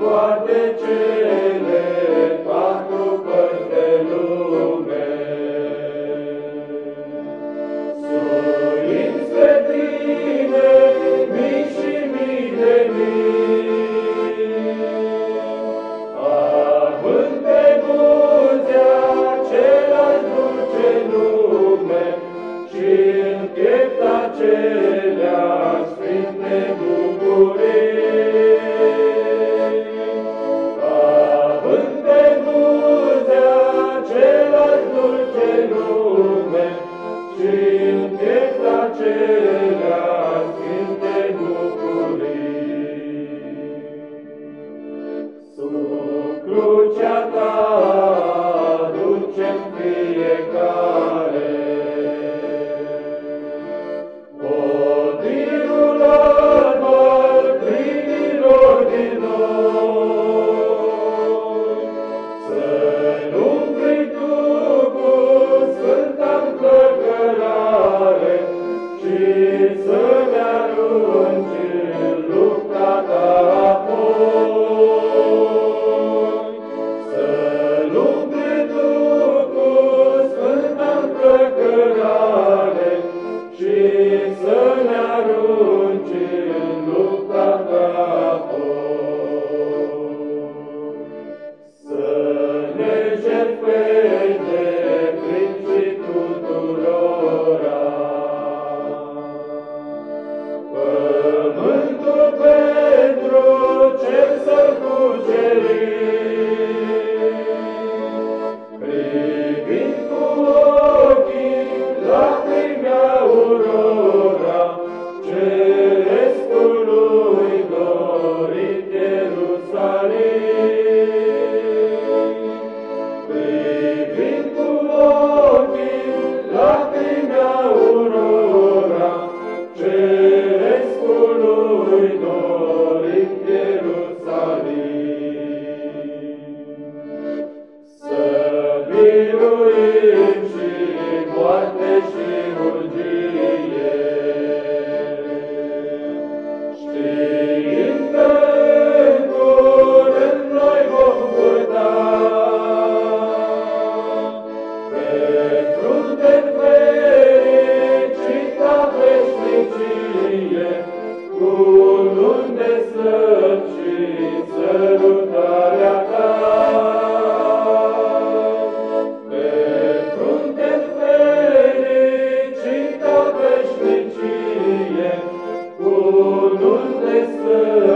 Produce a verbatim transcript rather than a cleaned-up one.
toate cele patru părți de lume. Suim spre tine, mii și mii de mii, având pe buze același dulce nume și în piept aceleași sfinte bucurii. Având pe buze același dulce nume și în piept aceleași sfinte bucurii. Sub crucea ta ducem fiecare potirul al mărturilor din noi. Să nu-mi tu cu sfânta înflăcărare și să-mi arunci în lupta ta apoi. Să nu-mi tu cu sfânta înflăcărare și să-mi arunci în lupta ta apoi. Să ne jertfești de plin și tuturora pământul pentru cer să-l cucerim, privind cu ochii lacrimi aurora ceresc-ului dorit Ierusalim. Privind cu ochii lacrimi aurora ceresc-ului dorit Ierusalim. Să biruim și moarte și urgie, știind că în curând noi vom purta pe frunte-n fericita veșnicie, cu luni de slăb și sărutarea ta. Pe frunte-n fericita veșnicie, cu luni de slăb